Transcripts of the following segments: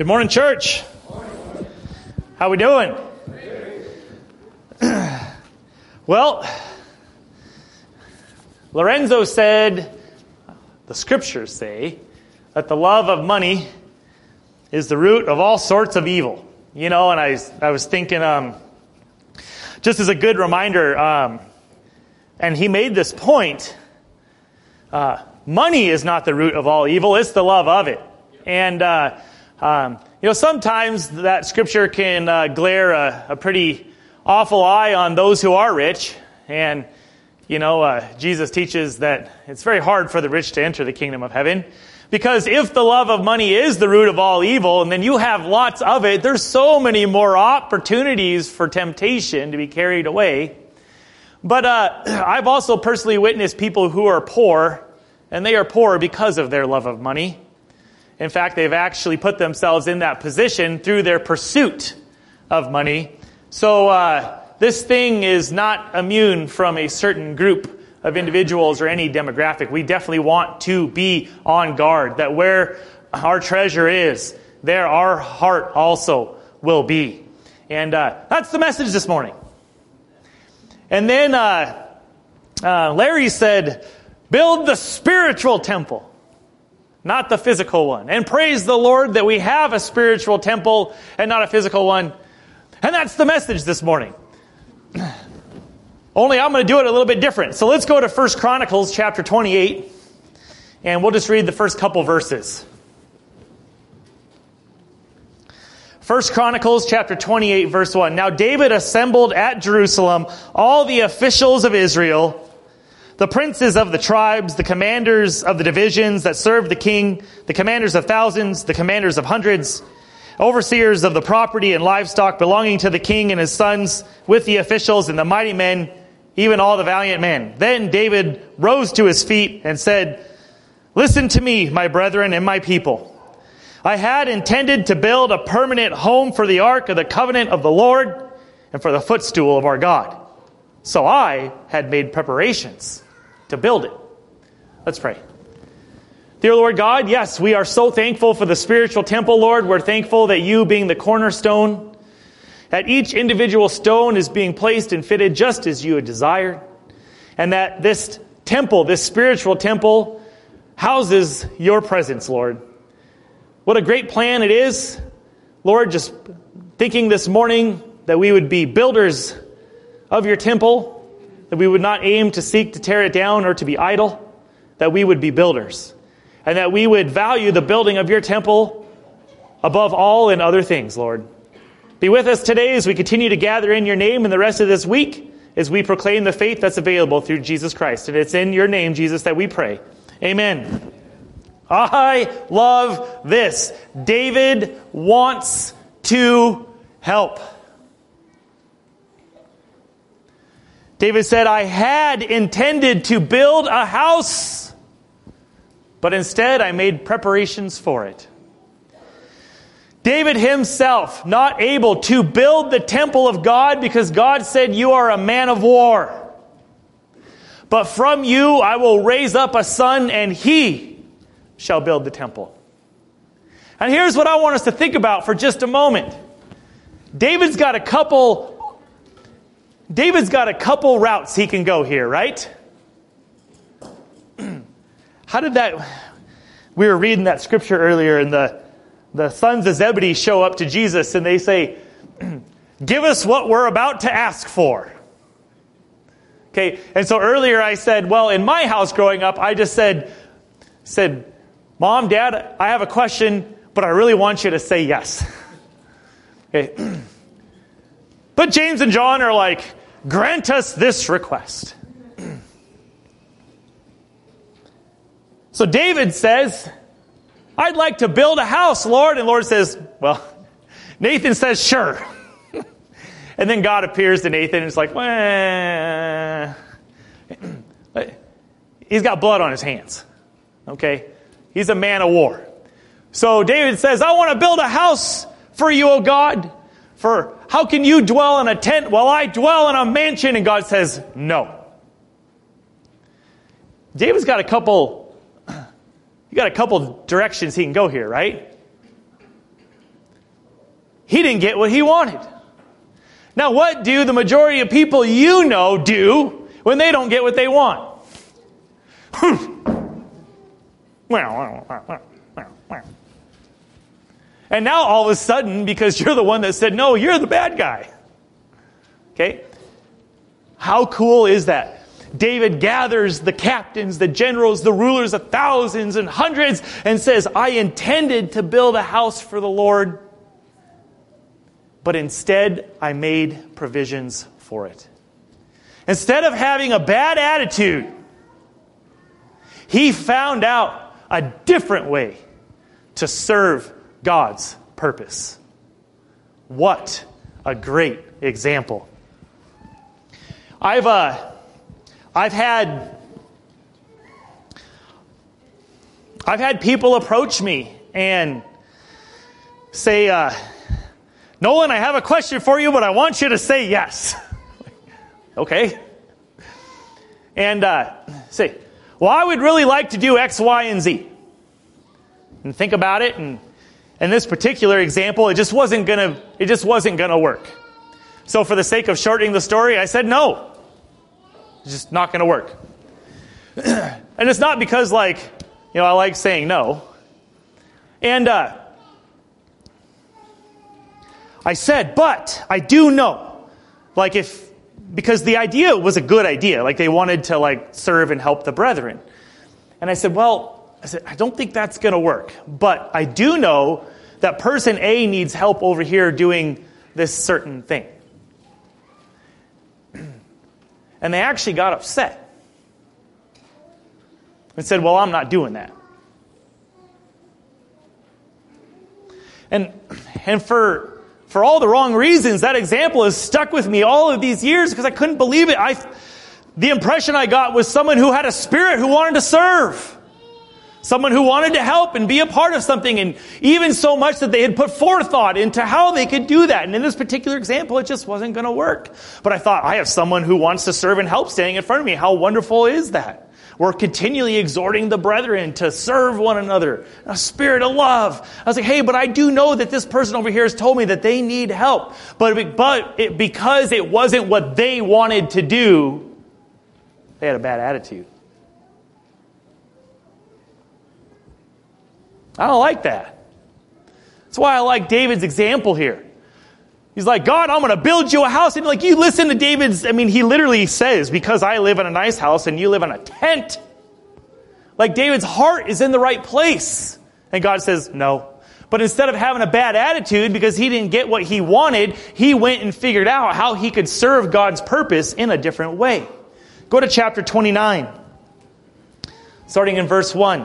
Good morning, church. How we doing? Well, Lorenzo said, the scriptures say, that the love of money is the root of all sorts of evil. You know, and I was thinking, just as a good reminder, and he made this point, money is not the root of all evil, it's the love of it. And, you know, sometimes that scripture can glare a pretty awful eye on those who are rich. And, you know, Jesus teaches that it's very hard for the rich to enter the kingdom of heaven. Because if the love of money is the root of all evil, and then you have lots of it, there's so many more opportunities for temptation to be carried away. But I've also personally witnessed people who are poor, and they are poor because of their love of money. In fact, they've actually put themselves in that position through their pursuit of money. So this thing is not immune from a certain group of individuals or any demographic. We definitely want to be on guard, that where our treasure is, there our heart also will be. And that's the message this morning. And then Larry said, build the spiritual temple, not the physical one. And praise the Lord that we have a spiritual temple and not a physical one. And that's the message this morning. Only I'm going to do it a little bit different. So let's go to 1 Chronicles chapter 28, and we'll just read the first couple verses. 1 Chronicles chapter 28, verse 1. Now David assembled at Jerusalem all the officials of Israel, the princes of the tribes, the commanders of the divisions that served the king, the commanders of thousands, the commanders of hundreds, overseers of the property and livestock belonging to the king and his sons, with the officials and the mighty men, even all the valiant men. Then David rose to his feet and said, listen to me, my brethren and my people. I had intended to build a permanent home for the ark of the covenant of the Lord and for the footstool of our God. So I had made preparations to build it. Let's pray. Dear Lord God, yes, we are so thankful for the spiritual temple, Lord. We're thankful that you, being the cornerstone, that each individual stone is being placed and fitted just as you had desired. And that this temple, this spiritual temple, houses your presence, Lord. What a great plan it is. Lord, just thinking this morning that we would be builders of your temple, that we would not aim to seek to tear it down or to be idle, that we would be builders. And that we would value the building of your temple above all and other things, Lord. Be with us today as we continue to gather in your name and the rest of this week as we proclaim the faith that's available through Jesus Christ. And it's in your name, Jesus, that we pray. Amen. I love this. David wants to help. David said, I had intended to build a house, but instead I made preparations for it. David himself not able to build the temple of God because God said, you are a man of war. But from you I will raise up a son and he shall build the temple. And here's what I want us to think about for just a moment. David's got a couple routes he can go here, right? How did that... We were reading that scripture earlier, and the sons of Zebedee show up to Jesus, and they say, give us what we're about to ask for. Okay, and so earlier I said, well, in my house growing up, I just said, Mom, Dad, I have a question, but I really want you to say yes. Okay. But James and John are like, grant us this request. So David says, I'd like to build a house, Lord. And Lord says, well, Nathan says, sure. And then God appears to Nathan and it's like, well, he's got blood on his hands. Okay? He's a man of war. So David says, I want to build a house for you, O God. For how can you dwell in a tent while I dwell in a mansion? And God says, no. David's got a couple directions he can go here, right? he didn't get what he wanted. Now, what do the majority of people you know do when they don't get what they want? And now all of a sudden, because you're the one that said no, you're the bad guy. Okay? How cool is that? David gathers the captains, the generals, the rulers of thousands and hundreds, and says, I intended to build a house for the Lord, but instead I made provisions for it. Instead of having a bad attitude, he found out a different way to serve God's purpose. What a great example. I've had people approach me and say, Nolan, I have a question for you, but I want you to say yes. Okay. And say, well, I would really like to do X, Y, and Z. And think about it, and in this particular example, it just wasn't gonna work. So for the sake of shortening the story, I said no. It's just not going to work. And it's not because, I like saying no. And I said, but I do know. Because the idea was a good idea. They wanted to, serve and help the brethren. And I said, I don't think that's going to work. But I do know that person A needs help over here doing this certain thing. And they actually got upset and said, well, I'm not doing that. And for all the wrong reasons, that example has stuck with me all of these years because I couldn't believe it. The impression I got was someone who had a spirit who wanted to serve. Someone who wanted to help and be a part of something, and even so much that they had put forethought into how they could do that. And in this particular example, it just wasn't going to work. But I thought, I have someone who wants to serve and help standing in front of me. How wonderful is that? We're continually exhorting the brethren to serve one another. A spirit of love. I was like, hey, but I do know that this person over here has told me that they need help. Because it wasn't what they wanted to do, they had a bad attitude. I don't like that. That's why I like David's example here. He's like, God, I'm going to build you a house. And you listen to David's, he literally says, because I live in a nice house and you live in a tent. David's heart is in the right place. And God says, no. But instead of having a bad attitude because he didn't get what he wanted, he went and figured out how he could serve God's purpose in a different way. Go to chapter 29, starting in verse 1.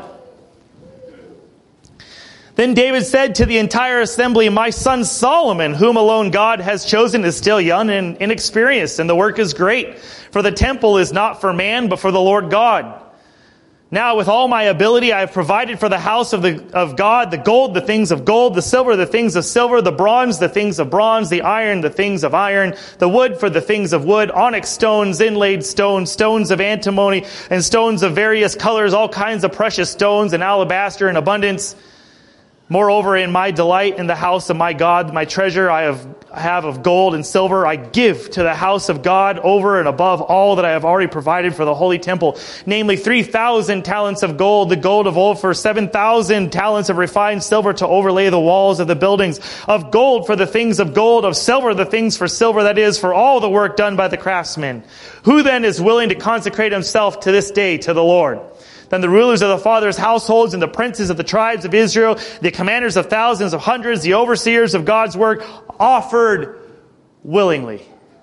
Then David said to the entire assembly, my son Solomon, whom alone God has chosen, is still young and inexperienced, and the work is great. For the temple is not for man, but for the Lord God. Now with all my ability I have provided for the house of God the gold, the things of gold, the silver, the things of silver, the bronze, the things of bronze, the iron, the things of iron, the wood for the things of wood, onyx stones, inlaid stones, stones of antimony, and stones of various colors, all kinds of precious stones, and alabaster in abundance. Moreover, in my delight in the house of my God, my treasure I have of gold and silver, I give to the house of God over and above all that I have already provided for the holy temple, namely 3,000 talents of gold, the gold of Ophir, 7,000 talents of refined silver to overlay the walls of the buildings, of gold for the things of gold, of silver the things for silver, that is, for all the work done by the craftsmen. Who then is willing to consecrate himself to this day to the Lord? Then the rulers of the fathers' households and the princes of the tribes of Israel, the commanders of thousands of hundreds, the overseers of God's work, offered willingly.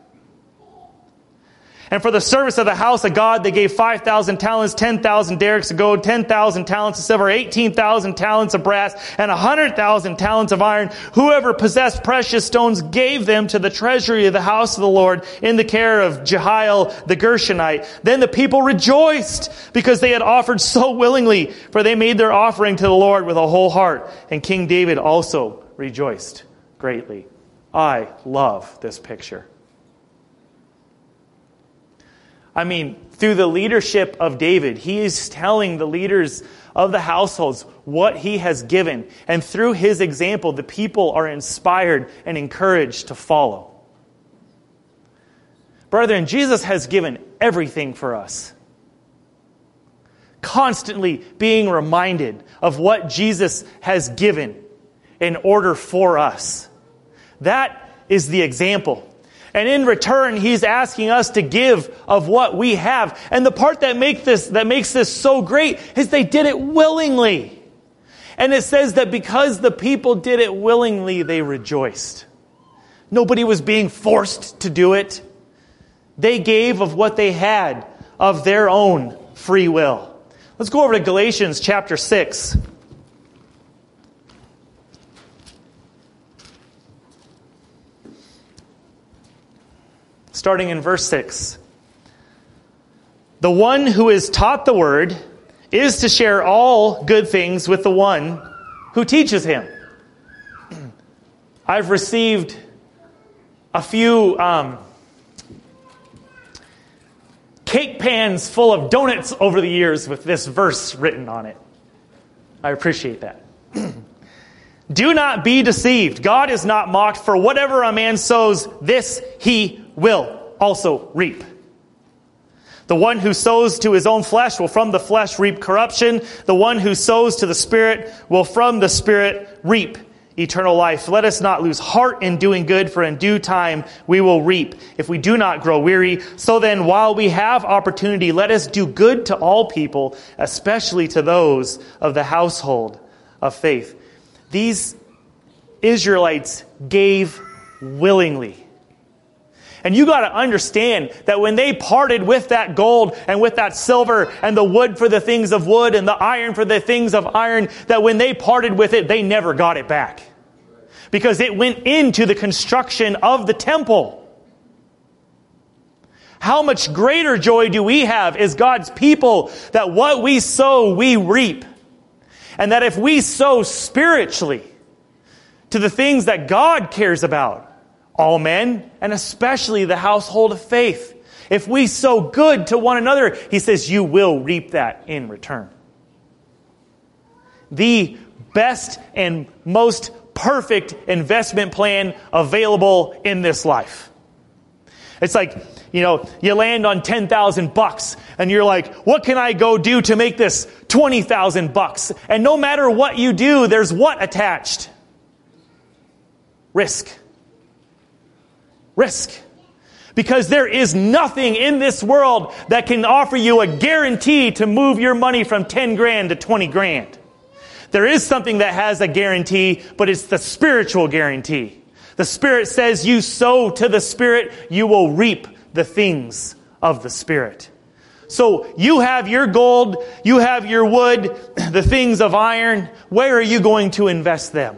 And for the service of the house of God, they gave 5,000 talents, 10,000 derricks of gold, 10,000 talents of silver, 18,000 talents of brass, and 100,000 talents of iron. Whoever possessed precious stones gave them to the treasury of the house of the Lord in the care of Jehiel the Gershonite. Then the people rejoiced because they had offered so willingly, for they made their offering to the Lord with a whole heart. And King David also rejoiced greatly. I love this picture. Through the leadership of David, he is telling the leaders of the households what he has given. And through his example, the people are inspired and encouraged to follow. Brethren, Jesus has given everything for us. Constantly being reminded of what Jesus has given in order for us. That is the example. And in return, he's asking us to give of what we have. And the part that makes this so great is they did it willingly. And it says that because the people did it willingly, they rejoiced. Nobody was being forced to do it. They gave of what they had, of their own free will. Let's go over to Galatians chapter 6. Starting in verse 6. The one who is taught the word is to share all good things with the one who teaches him. I've received a few cake pans full of donuts over the years with this verse written on it. I appreciate that. Do not be deceived. God is not mocked, for whatever a man sows, this he will also reap. The one who sows to his own flesh will from the flesh reap corruption. The one who sows to the Spirit will from the Spirit reap eternal life. Let us not lose heart in doing good, for in due time we will reap if we do not grow weary. So then, while we have opportunity, let us do good to all people, especially to those of the household of faith. These Israelites gave willingly. And you got to understand that when they parted with that gold and with that silver and the wood for the things of wood and the iron for the things of iron, that when they parted with it, they never got it back. Because it went into the construction of the temple. How much greater joy do we have as God's people that what we sow, we reap. And that if we sow spiritually to the things that God cares about, all men, and especially the household of faith. If we sow good to one another, he says, you will reap that in return. The best and most perfect investment plan available in this life. It's like, you land on $10,000 and you're like, what can I go do to make this $20,000? And no matter what you do, there's what attached? Risk. Risk. Because there is nothing in this world that can offer you a guarantee to move your money from 10 grand to 20 grand. There is something that has a guarantee, but it's the spiritual guarantee. The Spirit says you sow to the Spirit, you will reap the things of the Spirit. So you have your gold, you have your wood, the things of iron. Where are you going to invest them?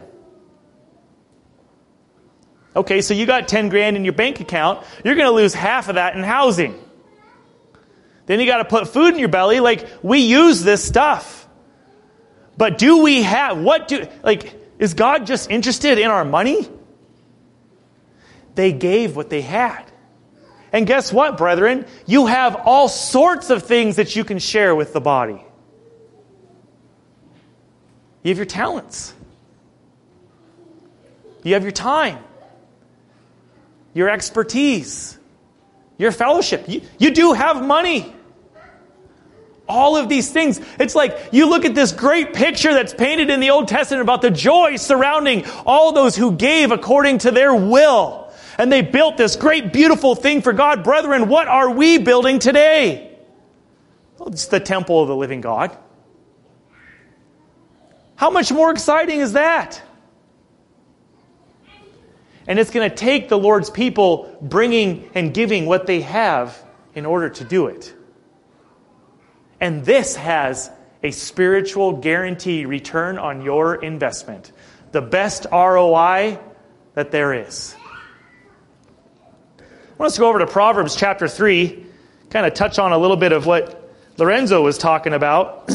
Okay, so you got 10 grand in your bank account. You're going to lose half of that in housing. Then you got to put food in your belly. We use this stuff. But do we have, is God just interested in our money? They gave what they had. And guess what, brethren? You have all sorts of things that you can share with the body. You have your talents. You have your time. Your expertise, your fellowship. You do have money. All of these things. It's like you look at this great picture that's painted in the Old Testament about the joy surrounding all those who gave according to their will. And they built this great, beautiful thing for God. Brethren, what are we building today? Well, it's the temple of the living God. How much more exciting is that? And it's going to take the Lord's people bringing and giving what they have in order to do it. And this has a spiritual guarantee return on your investment. The best ROI that there is. I want us to go over to Proverbs chapter 3, kind of touch on a little bit of what Lorenzo was talking about.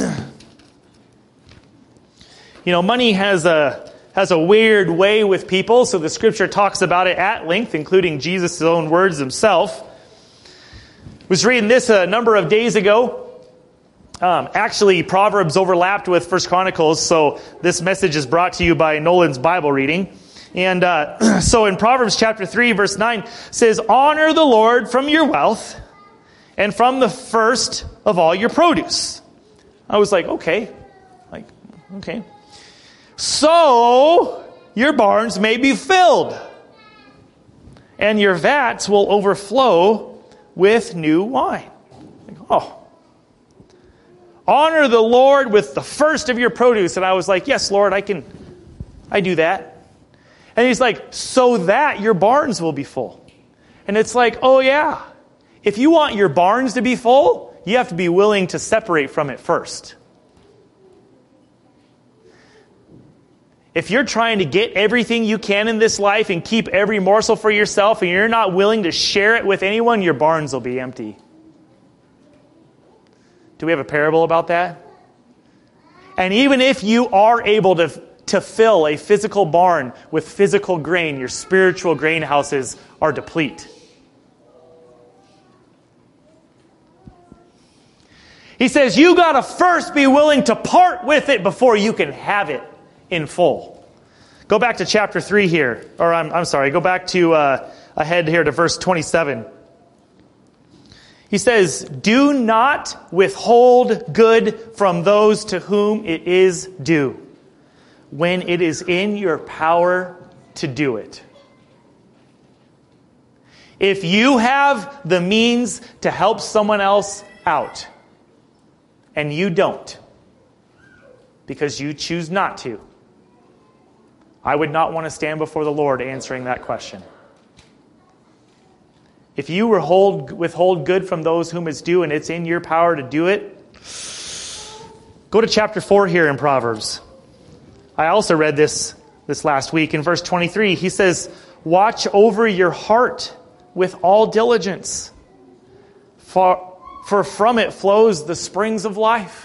Money has a weird way with people, so the scripture talks about it at length, including Jesus' own words himself. I was reading this a number of days ago. Actually, Proverbs overlapped with First Chronicles, so this message is brought to you by Nolan's Bible reading. And so in Proverbs chapter 3, verse 9, says, honor the Lord from your wealth and from the first of all your produce. I was like, okay. So your barns may be filled, and your vats will overflow with new wine. Honor the Lord with the first of your produce. And I was like, yes, Lord, I do that. And he's like, so that your barns will be full. And it's like, oh yeah. If you want your barns to be full, you have to be willing to separate from it first. If you're trying to get everything you can in this life and keep every morsel for yourself and you're not willing to share it with anyone, your barns will be empty. Do we have a parable about that? And even if you are able to fill a physical barn with physical grain, your spiritual grain houses are deplete. He says you got to first be willing to part with it before you can have it in full. Go back to chapter 3 here. Or I'm sorry, go back to ahead here to verse 27. He says, do not withhold good from those to whom it is due, when it is in your power to do it. If you have the means to help someone else out, and you don't, because you choose not to, I would not want to stand before the Lord answering that question. If you withhold good from those whom it's due and it's in your power to do it, go to chapter 4 here in Proverbs. I also read this last week. In verse 23, he says, watch over your heart with all diligence, for from it flows the springs of life.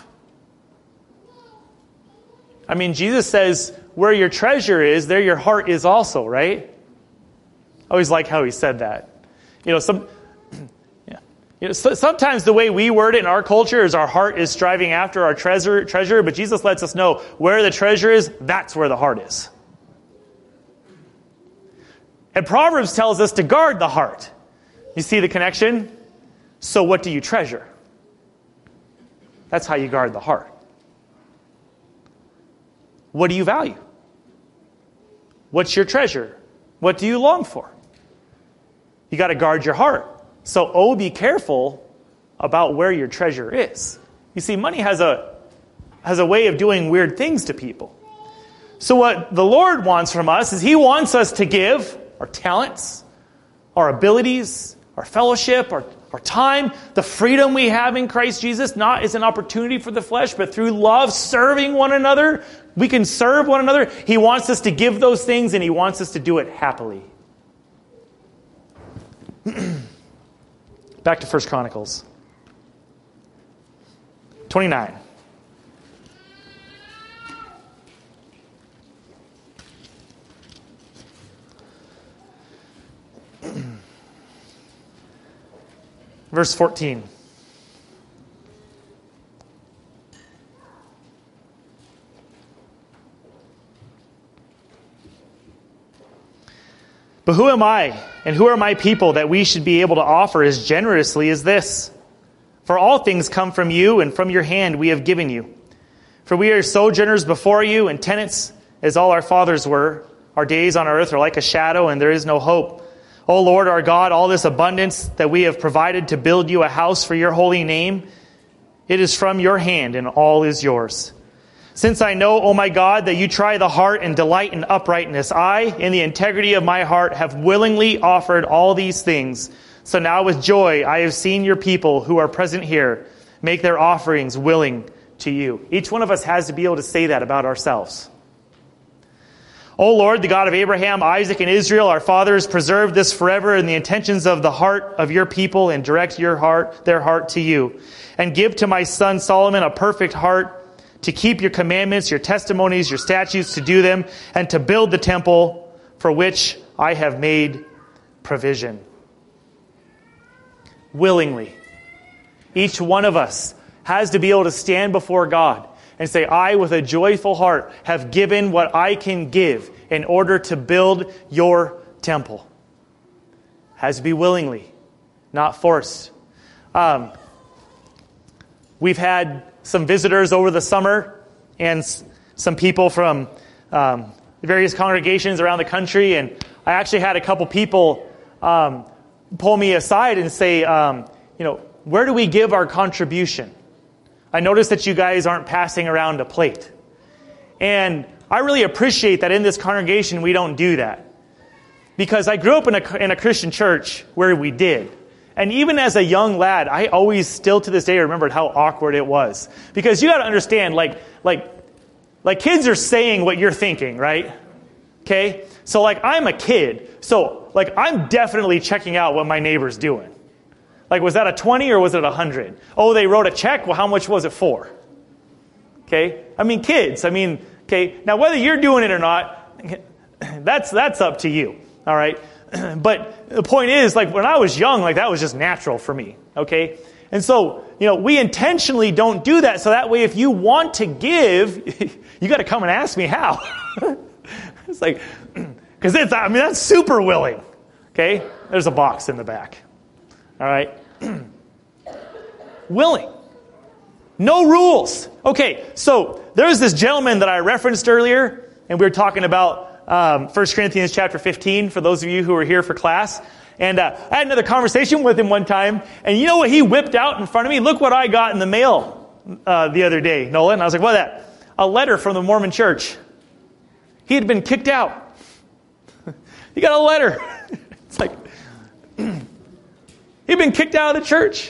I mean, Jesus says, where your treasure is, there your heart is also, right? I always like how he said that. Sometimes the way we word it in our culture is our heart is striving after our treasure, but Jesus lets us know where the treasure is, that's where the heart is. And Proverbs tells us to guard the heart. You see the connection? So what do you treasure? That's how you guard the heart. What do you value? What's your treasure? What do you long for? You got to guard your heart. So, be careful about where your treasure is. You see, money has a way of doing weird things to people. So what the Lord wants from us is He wants us to give our talents, our abilities, our fellowship, our time, the freedom we have in Christ Jesus, not as an opportunity for the flesh, but through love, serving one another. We can serve one another. He wants us to give those things, and He wants us to do it happily. Back to 1 Chronicles 29. Verse 14. But who am I, and who are my people, that we should be able to offer as generously as this? For all things come from you, and from your hand we have given you. For we are sojourners before you, and tenants, as all our fathers were. Our days on earth are like a shadow, and there is no hope. O Lord our God, all this abundance that we have provided to build you a house for your holy name, it is from your hand, and all is yours. Since I know, O my God, that you try the heart and delight in uprightness, I, in the integrity of my heart, have willingly offered all these things. So now with joy I have seen your people who are present here make their offerings willing to you. Each one of us has to be able to say that about ourselves. O Lord, the God of Abraham, Isaac, and Israel, our fathers, preserve this forever in the intentions of the heart of your people, and direct their heart to you. And give to my son Solomon a perfect heart, to keep your commandments, your testimonies, your statutes, to do them, and to build the temple for which I have made provision. Willingly. Each one of us has to be able to stand before God and say, I, with a joyful heart, have given what I can give in order to build your temple. Has to be willingly, not forced. We've had some visitors over the summer and some people from various congregations around the country, and I actually had a couple people pull me aside and say, where do we give our contribution? I noticed that you guys aren't passing around a plate. And I really appreciate that in this congregation we don't do that. Because I grew up in a Christian church where we did. And even as a young lad, I always still to this day remembered how awkward it was. Because you got to understand, like kids are saying what you're thinking, right? Okay? So I'm a kid. So I'm definitely checking out what my neighbor's doing. Was that a 20 or was it 100? Oh, they wrote a check? Well, how much was it for? Okay? Kids. Okay, now whether you're doing it or not, that's up to you. All right? But the point is, when I was young, that was just natural for me. Okay? And so, we intentionally don't do that. So that way, if you want to give, you got to come and ask me how. It's because that's super willing. Okay? There's a box in the back. All right? Willing. No rules. Okay, so there's this gentleman that I referenced earlier, and we were talking about 1 Corinthians chapter 15, for those of you who were here for class. And I had another conversation with him one time, and you know what he whipped out in front of me? Look what I got in the mail the other day, Nolan. And I was like, what's that? A letter from the Mormon church. He had been kicked out. He got a letter. It's he'd been kicked out of the church.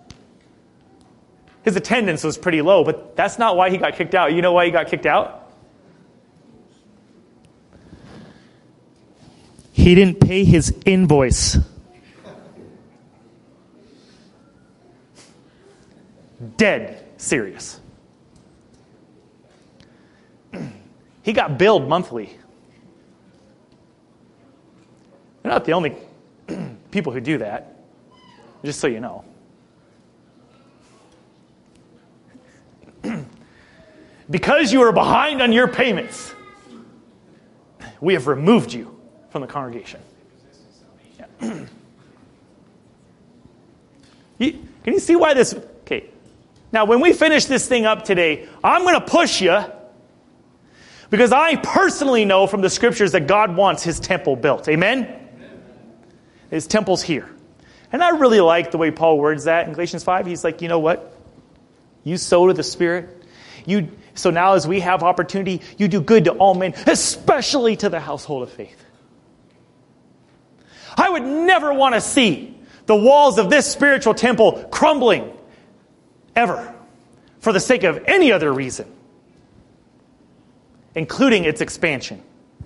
His attendance was pretty low, but that's not why he got kicked out. You know why he got kicked out? He didn't pay his invoice. Dead serious. He got billed monthly. They're not the only people who do that. Just so you know. Because you are behind on your payments, we have removed you from the congregation. Yeah. Can you see why this... Okay. Now, when we finish this thing up today, I'm going to push you because I personally know from the scriptures that God wants his temple built. Amen? His temple's here. And I really like the way Paul words that in Galatians 5. He's like, you know what? You sow to the Spirit. So now as we have opportunity, you do good to all men, especially to the household of faith. I would never want to see the walls of this spiritual temple crumbling ever for the sake of any other reason, including its expansion.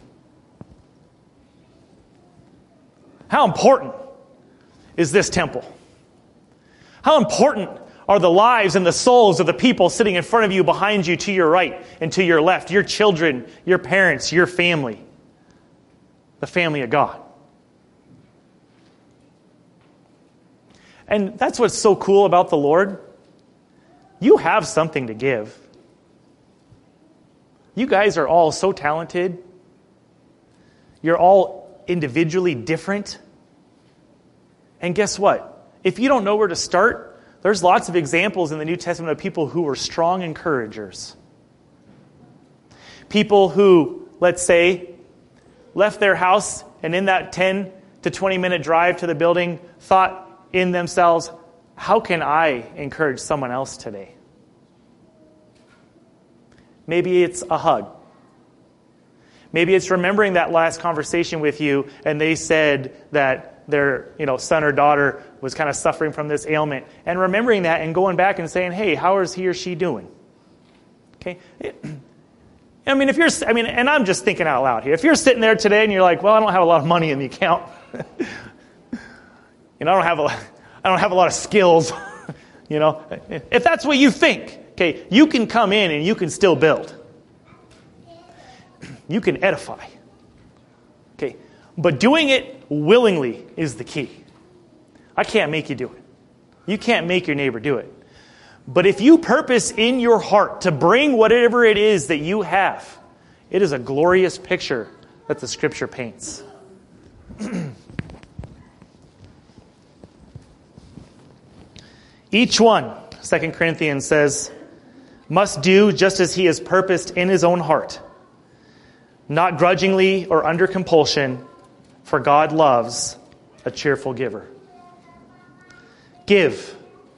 How important is this temple? How important are the lives and the souls of the people sitting in front of you, behind you, to your right and to your left, your children, your parents, your family, the family of God? And that's what's so cool about the Lord. You have something to give. You guys are all so talented. You're all individually different. And guess what? If you don't know where to start, there's lots of examples in the New Testament of people who were strong encouragers. People who, let's say, left their house and in that 10 to 20 minute drive to the building thought in themselves, how can I encourage someone else today? Maybe it's a hug. Maybe it's remembering that last conversation with you and they said that their son or daughter was kind of suffering from this ailment, and remembering that and going back and saying, hey, how is he or she doing? Okay? And I'm just thinking out loud here. If you're sitting there today and you're like, well, I don't have a lot of money in the account. I don't have a lot of skills. If that's what you think, okay, you can come in and you can still build. You can edify. Okay? But doing it willingly is the key. I can't make you do it. You can't make your neighbor do it. But if you purpose in your heart to bring whatever it is that you have, it is a glorious picture that the Scripture paints. Each one, 2 Corinthians says, must do just as he has purposed in his own heart, not grudgingly or under compulsion, for God loves a cheerful giver. Give.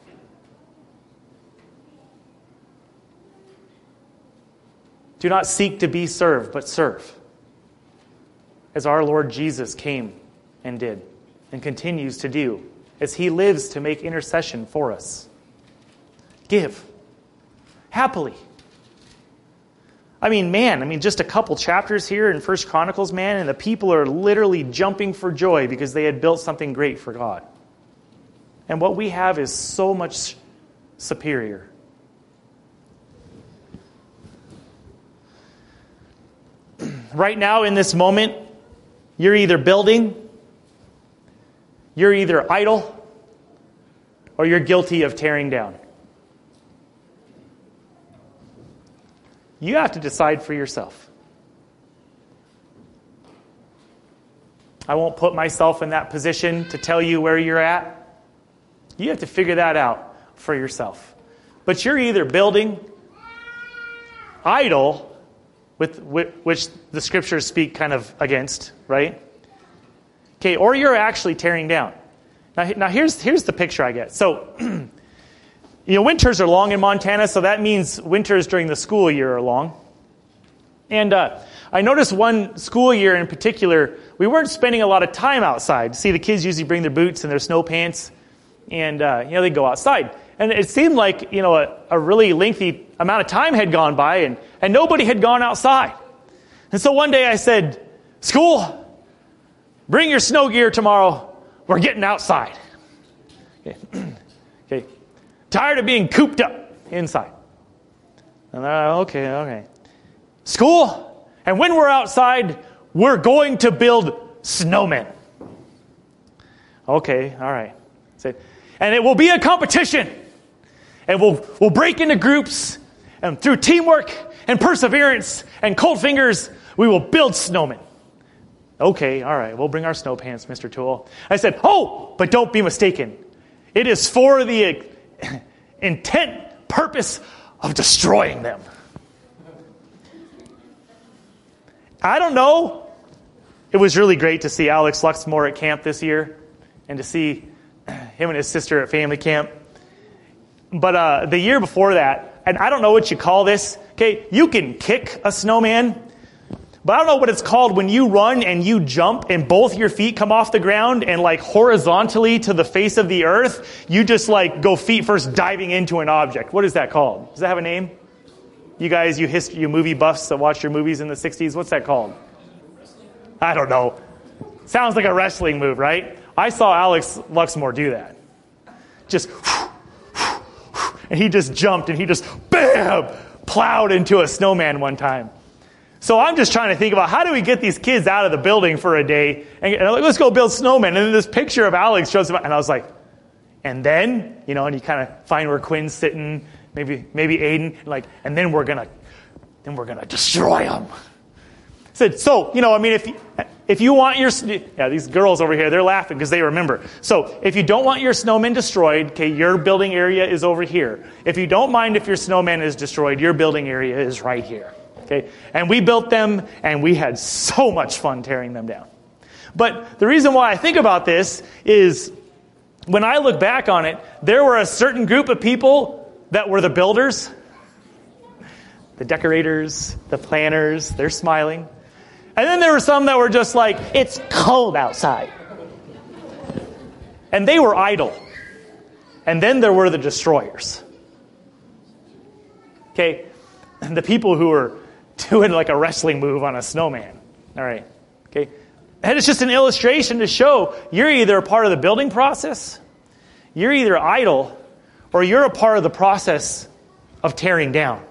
Do not seek to be served, but serve, as our Lord Jesus came and did, and continues to do, as he lives to make intercession for us. Give. Happily. Just a couple chapters here in 1 Chronicles, man, and the people are literally jumping for joy because they had built something great for God. And what we have is so much superior. Right now, in this moment, you're either building, you're either idle, or you're guilty of tearing down. You have to decide for yourself. I won't put myself in that position to tell you where you're at. You have to figure that out for yourself. But you're either building, idle, which the Scriptures speak kind of against, right? Okay, or you're actually tearing down. Now here's the picture I get. So, winters are long in Montana, so that means winters during the school year are long. And I noticed one school year in particular, we weren't spending a lot of time outside. See, the kids usually bring their boots and their snow pants, and they go outside. And it seemed like a really lengthy amount of time had gone by, and nobody had gone outside. And so one day I said, "School, bring your snow gear tomorrow. We're getting outside." Okay. Tired of being cooped up inside. And okay. School, and when we're outside, we're going to build snowmen. Okay, all right. And it will be a competition. And we'll break into groups, and through teamwork and perseverance and cold fingers, we will build snowmen. Okay, all right, we'll bring our snow pants, Mr. Toole. I said, but don't be mistaken. It is for the intent, purpose of destroying them. I don't know. It was really great to see Alex Luxmore at camp this year and to see him and his sister at family camp. But the year before that, and I don't know what you call this. Okay, you can kick a snowman, but I don't know what it's called when you run and you jump and both your feet come off the ground and like horizontally to the face of the earth, you just like go feet first diving into an object. What is that called? Does that have a name? You guys, you movie buffs that watched your movies in the 60s, what's that called? I don't know. Sounds like a wrestling move, right? I saw Alex Luxmore do that. Just, and he just jumped and he just, bam, plowed into a snowman one time. So I'm just trying to think about how do we get these kids out of the building for a day and I'm like, let's go build snowmen. And then this picture of Alex shows up and I was like, and then, and you kind of find where Quinn's sitting, maybe Aiden, and then we're gonna destroy them. I said, if you want these girls over here, they're laughing because they remember. So if you don't want your snowmen destroyed, okay, your building area is over here. If you don't mind if your snowman is destroyed, your building area is right here. Okay, and we built them, and we had so much fun tearing them down. But the reason why I think about this is when I look back on it, there were a certain group of people that were the builders, the decorators, the planners, they're smiling. And then there were some that were just like, it's cold outside. And they were idle. And then there were the destroyers. Okay, and the people who were doing like a wrestling move on a snowman. All right, okay. And it's just an illustration to show you're either a part of the building process, you're either idle, or you're a part of the process of tearing down.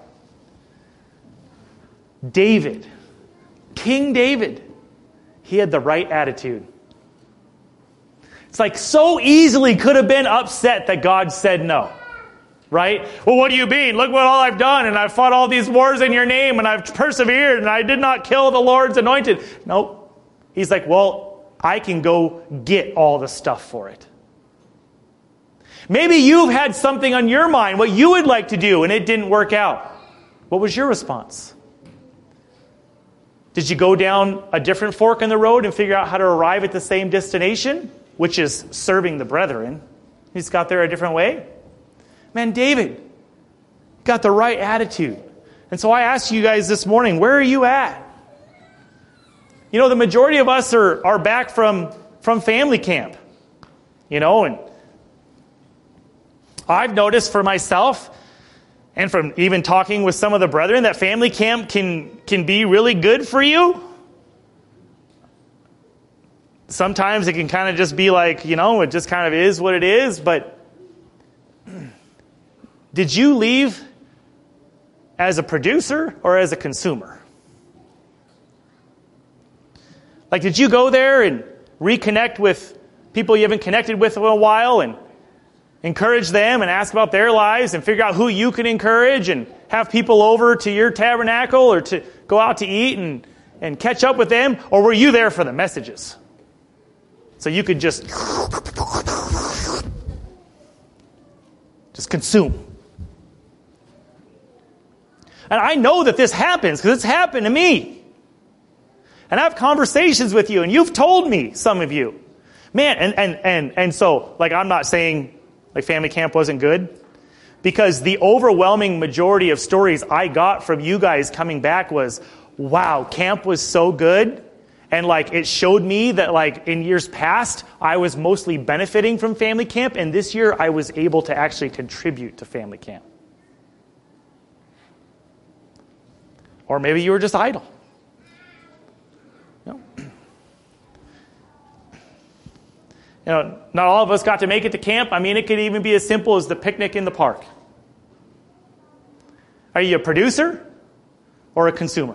David, King David, he had the right attitude. It's like so easily could have been upset that God said no. right? Well, what do you mean? Look what all I've done, and I've fought all these wars in your name, and I've persevered, and I did not kill the Lord's anointed. Nope. He's like, well, I can go get all the stuff for it. Maybe you've had something on your mind, what you would like to do, and it didn't work out. What was your response? Did you go down a different fork in the road and figure out how to arrive at the same destination, which is serving the brethren? You just got there a different way? Man, David got the right attitude. And so I asked you guys this morning, where are you at? You know, the majority of us are back from family camp. You know, and I've noticed for myself, and from even talking with some of the brethren, that family camp can be really good for you. Sometimes it can kind of just be like, you know, it just kind of is what it is. But did you leave as a producer or as a consumer? Like, did you go there and reconnect with people you haven't connected with in a while and encourage them and ask about their lives and figure out who you can encourage and have people over to your tabernacle or to go out to eat and catch up with them? Or were you there for the messages? So you could just consume. And I know that this happens because it's happened to me. And I have conversations with you, and you've told me, some of you. Man, and so, like, I'm not saying like family camp wasn't good, because the overwhelming majority of stories I got from you guys coming back was, wow, camp was so good. And like, it showed me that like in years past, I was mostly benefiting from family camp. And this year I was able to actually contribute to family camp. Or maybe you were just idle. You know, not all of us got to make it to camp. I mean, it could even be as simple as the picnic in the park. Are you a producer or a consumer?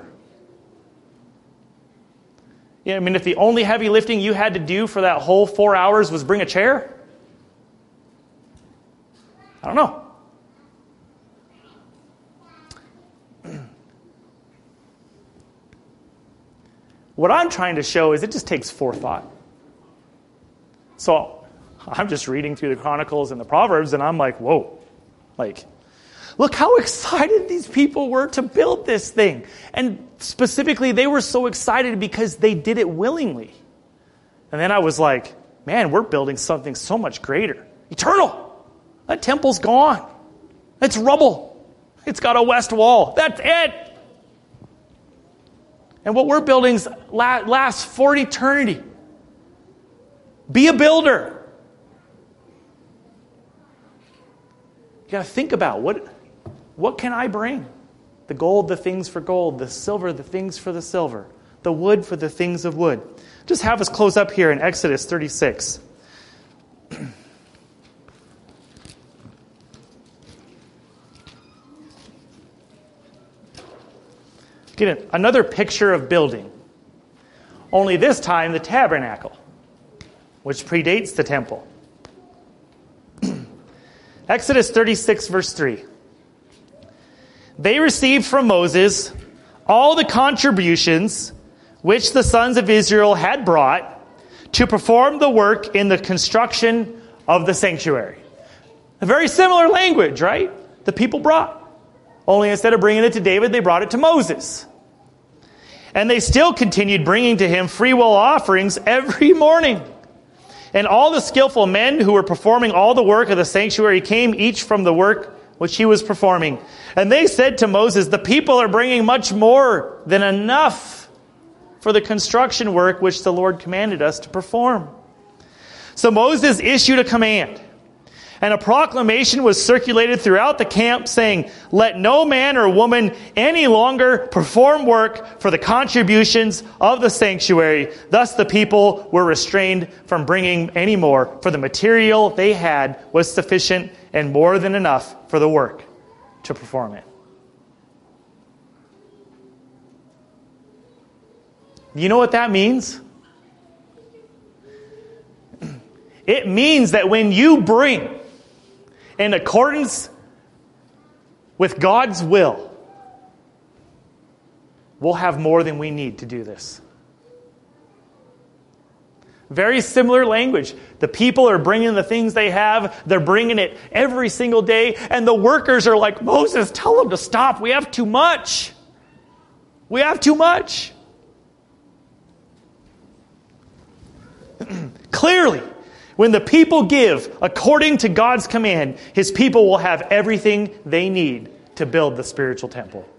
Yeah, I mean, if the only heavy lifting you had to do for that whole 4 hours was bring a chair, I don't know. What I'm trying to show is it just takes forethought. So I'm just reading through the Chronicles and the Proverbs, and I'm like, whoa. Like, look how excited these people were to build this thing. And specifically, they were so excited because they did it willingly. And then I was like, man, we're building something so much greater. Eternal. That temple's gone. It's rubble. It's got a west wall. That's it. And what we're building lasts for eternity. Be a builder. You got to think about what can I bring? The gold, the things for gold. The silver, the things for the silver. The wood for the things of wood. Just have us close up here in Exodus 36. Get another picture of building. Only this time the tabernacle, which predates the temple. Exodus 36, verse 3. They received from Moses all the contributions which the sons of Israel had brought to perform the work in the construction of the sanctuary. A very similar language, right? The people brought. Only instead of bringing it to David, they brought it to Moses. And they still continued bringing to him free will offerings every morning. And all the skillful men who were performing all the work of the sanctuary came each from the work which he was performing. And they said to Moses, the people are bringing much more than enough for the construction work which the Lord commanded us to perform. So Moses issued a command, and a proclamation was circulated throughout the camp saying, let no man or woman any longer perform work for the contributions of the sanctuary. Thus the people were restrained from bringing any more, for the material they had was sufficient and more than enough for the work to perform it. You know what that means? It means that when you bring in accordance with God's will, we'll have more than we need to do this. Very similar language. The people are bringing the things they have. They're bringing it every single day. And the workers are like, Moses, tell them to stop. We have too much. We have too much. Clearly, when the people give according to God's command, His people will have everything they need to build the spiritual temple.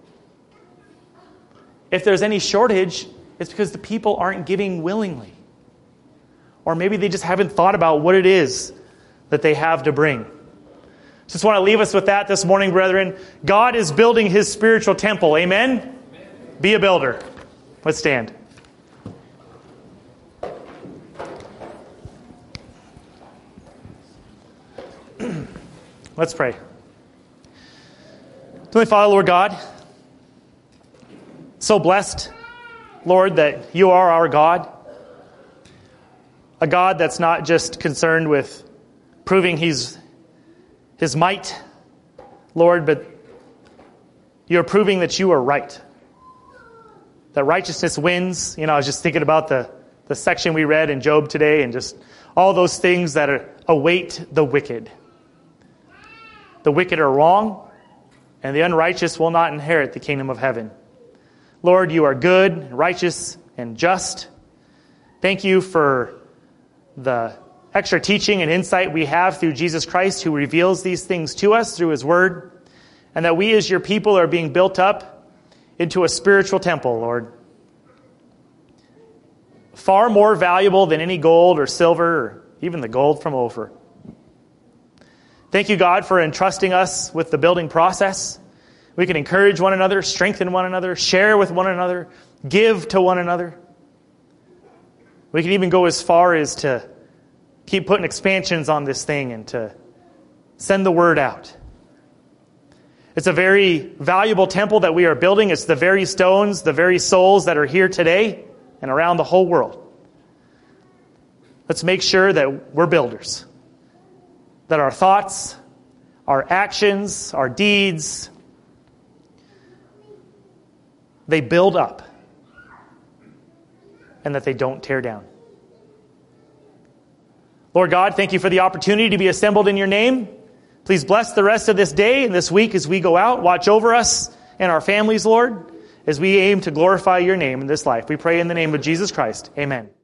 If there's any shortage, it's because the people aren't giving willingly. Or maybe they just haven't thought about what it is that they have to bring. Just want to leave us with that this morning, brethren. God is building His spiritual temple. Amen? Amen. Be a builder. Let's stand. Let's pray. Heavenly Father, Lord God, so blessed, Lord, that You are our God. A God that's not just concerned with proving His might, Lord, but You're proving that You are right. That righteousness wins. I was just thinking about the section we read in Job today and just all those things that await the wicked. The wicked are wrong, and the unrighteous will not inherit the kingdom of heaven. Lord, You are good, and righteous, and just. Thank You for the extra teaching and insight we have through Jesus Christ, who reveals these things to us through His Word, and that we as Your people are being built up into a spiritual temple, Lord. Far more valuable than any gold or silver or even the gold from Ophir. Thank You, God, for entrusting us with the building process. We can encourage one another, strengthen one another, share with one another, give to one another. We can even go as far as to keep putting expansions on this thing and to send the word out. It's a very valuable temple that we are building. It's the very stones, the very souls that are here today and around the whole world. Let's make sure that we're builders. That our thoughts, our actions, our deeds, they build up. And that they don't tear down. Lord God, thank You for the opportunity to be assembled in Your name. Please bless the rest of this day and this week as we go out. Watch over us and our families, Lord, as we aim to glorify Your name in this life. We pray in the name of Jesus Christ. Amen.